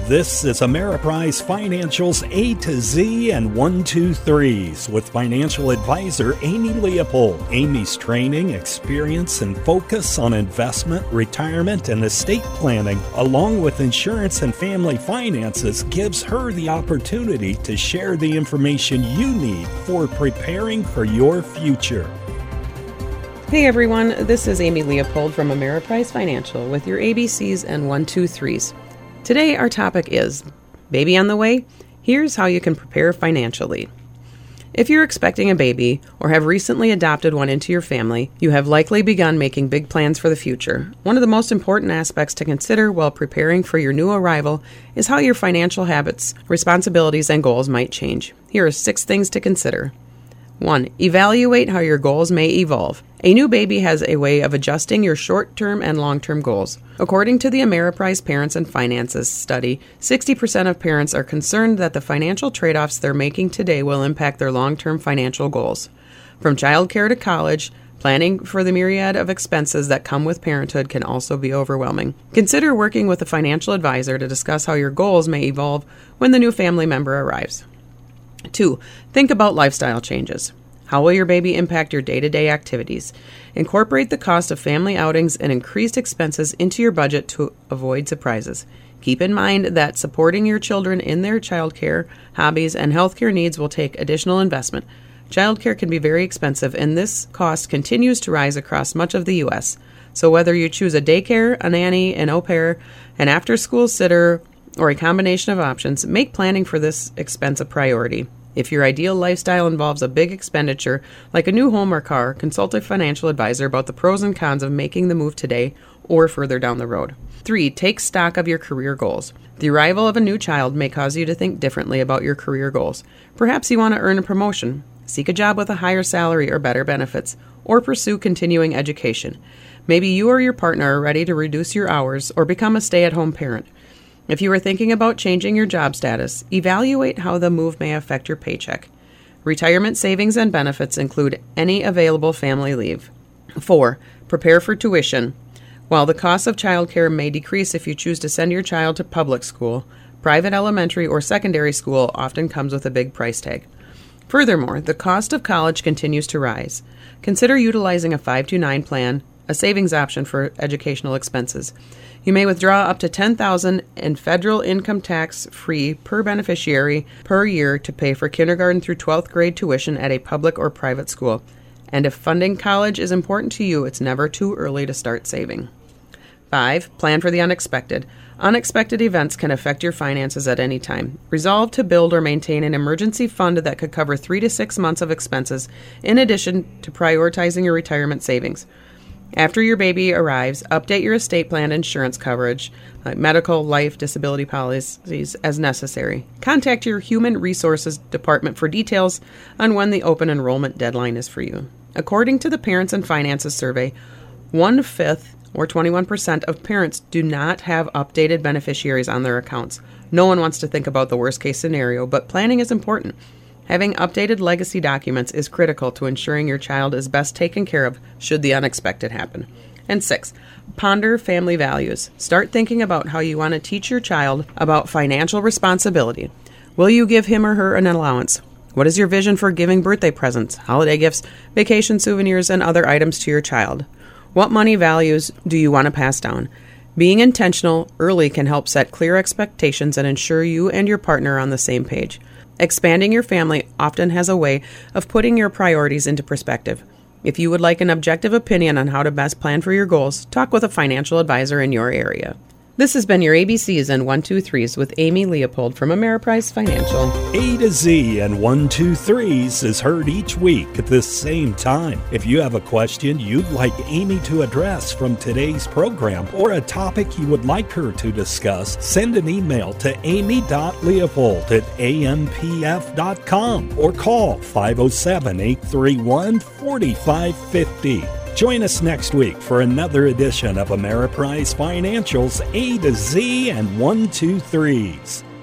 This is Ameriprise Financial's A to Z and 1, 2, 3s with financial advisor Amy Leopold. Amy's training, experience, and focus on investment, retirement, and estate planning, along with insurance and family finances, gives her the opportunity to share the information you need for preparing for your future. Hey everyone, this is Amy Leopold from Ameriprise Financial with your ABCs and 1, 2, 3s. Today our topic is baby on the way. Here's how you can prepare financially. If you're expecting a baby or have recently adopted one into your family, you have likely begun making big plans for the future. One of the most important aspects to consider while preparing for your new arrival is how your financial habits, responsibilities, and goals might change. Here are 6 things to consider. 1. Evaluate how your goals may evolve. A new baby has a way of adjusting your short-term and long-term goals. According to the Ameriprise Parents and Finances study, 60% of parents are concerned that the financial trade-offs they're making today will impact their long-term financial goals. From childcare to college, planning for the myriad of expenses that come with parenthood can also be overwhelming. Consider working with a financial advisor to discuss how your goals may evolve when the new family member arrives. 2. Think about lifestyle changes. How will your baby impact your day-to-day activities? Incorporate the cost of family outings and increased expenses into your budget to avoid surprises. Keep in mind that supporting your children in their childcare, hobbies, and healthcare needs will take additional investment. Childcare can be very expensive, and this cost continues to rise across much of the U.S. So whether you choose a daycare, a nanny, an au pair, an after-school sitter, or a combination of options, make planning for this expense a priority. If your ideal lifestyle involves a big expenditure, like a new home or car, consult a financial advisor about the pros and cons of making the move today or further down the road. 3. Take stock of your career goals. The arrival of a new child may cause you to think differently about your career goals. Perhaps you want to earn a promotion, seek a job with a higher salary or better benefits, or pursue continuing education. Maybe you or your partner are ready to reduce your hours or become a stay-at-home parent. If you are thinking about changing your job status, evaluate how the move may affect your paycheck. Retirement savings and benefits include any available family leave. 4. Prepare for tuition. While the cost of childcare may decrease if you choose to send your child to public school, private elementary or secondary school often comes with a big price tag. Furthermore, the cost of college continues to rise. Consider utilizing a 529 plan, a savings option for educational expenses. You may withdraw up to $10,000 in federal income tax-free per beneficiary per year to pay for kindergarten through 12th grade tuition at a public or private school. And if funding college is important to you, it's never too early to start saving. 5. Plan for the unexpected. Unexpected events can affect your finances at any time. Resolve to build or maintain an emergency fund that could cover 3 to 6 months of expenses, in addition to prioritizing your retirement savings. After your baby arrives, update your estate plan insurance coverage, like medical, life, disability policies as necessary. Contact your Human Resources Department for details on when the open enrollment deadline is for you. According to the Parents and Finances Survey, 1/5 or 21% of parents do not have updated beneficiaries on their accounts. No one wants to think about the worst case scenario, but planning is important. Having updated legacy documents is critical to ensuring your child is best taken care of should the unexpected happen. And 6, ponder family values. Start thinking about how you want to teach your child about financial responsibility. Will you give him or her an allowance? What is your vision for giving birthday presents, holiday gifts, vacation souvenirs, and other items to your child? What money values do you want to pass down? Being intentional early can help set clear expectations and ensure you and your partner are on the same page. Expanding your family often has a way of putting your priorities into perspective. If you would like an objective opinion on how to best plan for your goals, talk with a financial advisor in your area. This has been your ABCs and 1, 2, 3s with Amy Leopold from Ameriprise Financial. A to Z and 1, 2, 3s is heard each week at this same time. If you have a question you'd like Amy to address from today's program or a topic you would like her to discuss, send an email to amy.leopold@ampf.com or call 507-831-4550. Join us next week for another edition of Ameriprise Financial's A to Z and 1, 2, 3s.